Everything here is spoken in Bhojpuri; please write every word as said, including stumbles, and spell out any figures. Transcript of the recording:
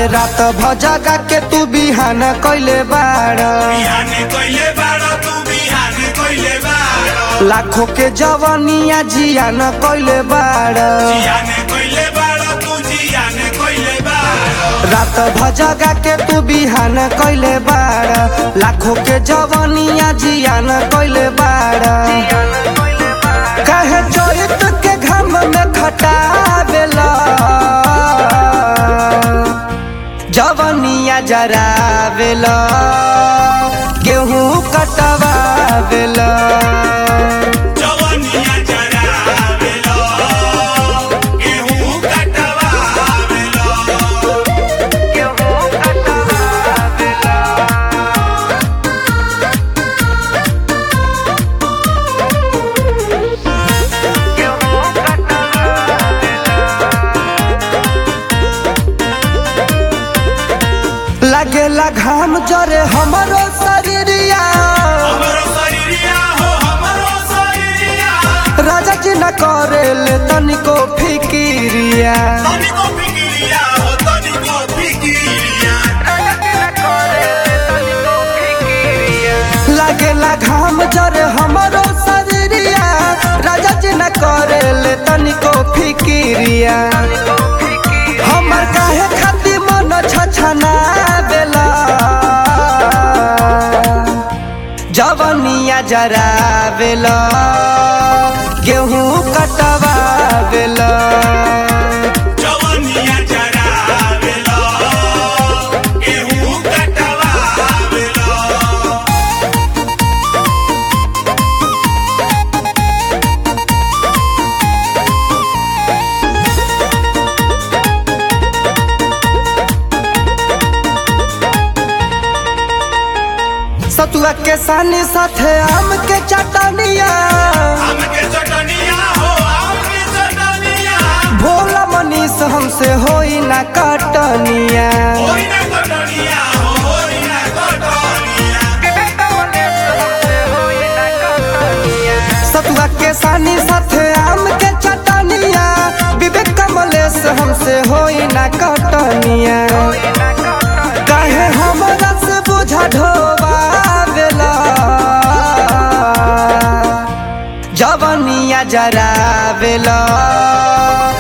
रात भजगा के तू बिहान कइले बाड़ बिहान कइले बाड़ तू बिहान कइले बाड़ लाखों के जवानिया जियान कइले बाड़ जियान कइले बाड़ तू जियान कइले बाड़ रात भजगा के तू बिहान कइले बाड़ लाखों के जवानिया जियान कइले बाड़ कहे चोइत के घम में खटावेला जवानिया जरावेला गेहूं कटवावेला जवानिया जरावेला गेहूं कटवावेला गेहूं कटवावेला गेहूं कटवावेला लगेला घाम जरे हमरो शरीरिया हमरो शरीरिया हो हमरो शरीरिया राजा जी न करेले तनिको फिकिरिया तनिको फिकिरिया हो तनिको फिकिरिया लगेला घाम जरे हमरो शरीरिया राजा जी न करेले तनिको फिकिरिया हमर काहे खातिर मन छछना बेला जवानिया जरावेला गेहूं कटवावेला जवानिया जरावेला गेहूं कटवावेला सतुआ के सानी साथे आम के चटनिया आम के चटनिया हो आम के चटनिया भोला मनीष हमसे होई ना कटनिया होई ना कटनिया हो होई ना कटनिया सतुआ के सानी साथे आम के चटनिया विवेक कमलेश हमसे होई ना कटनिया काहे हमरा से बुझा ढोवावेला जवानिया जरावेला